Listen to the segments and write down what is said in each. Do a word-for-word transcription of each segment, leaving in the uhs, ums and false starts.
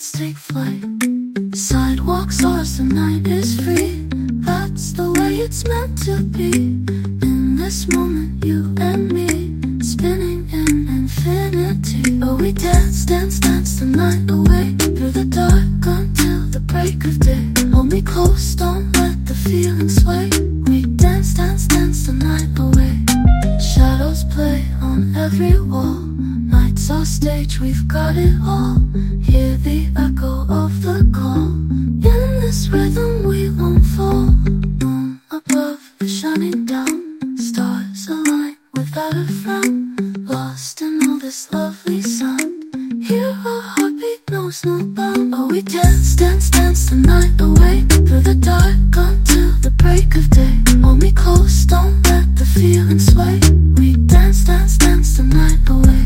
let's take flight. Sidewalks ours, the night is free. That's the way it's meant to be. In this moment, you and me, spinning in infinity. Oh, we dance, dance, dance the night away, through the dark until the break of day. Hold me close, don't let the feeling sway. We dance, dance, dance the night away. Shadows play on every wall. Night's our stage, we've got it all. Hear the echo of the call. In this rhythm we won't fall. Moon above, shining down. Stars align without a frown. Lost in all this lovely sound. Hear our heartbeat knows no bound. Oh, we dance, dance, dance the night away, through the dark until the break of day. Hold me close, don't let the feeling sway. We dance, dance, dance the night away.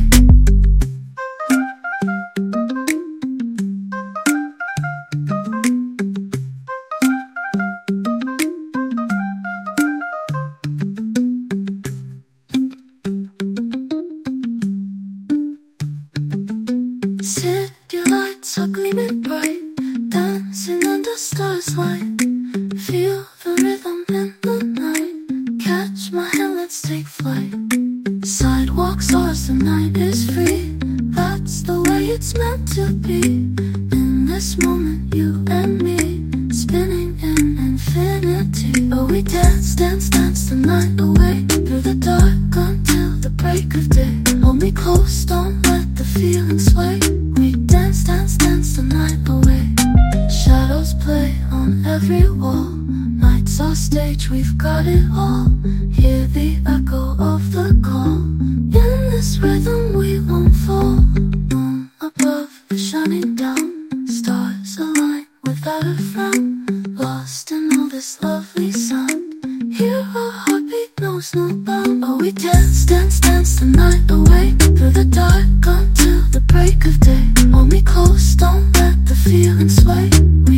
City lights are gleaming bright, dancing under stars light. Feel the rhythm in the night. Catch my hand, let's take flight. Sidewalks ours, the night is free. That's the way it's meant to be. In this moment, you and me, spinning in infinity. Oh, we dance, dance, dance the night away, through the dark until the break of day. Hold me close, don't let the feeling sway. We dance, dance, dance the night away. Shadows play on every wall. Night's our stage, we've got it all. Hear the echo of the call. In this rhythm we won't fall. Moon above, shining down. Stars align without a frown. Lost in all this lovely sound. Hear our heartbeat knows no bound. Oh, we dance, dance, dance the night away, through the dark until the break of day. Hold me close, don't let the feeling sway. We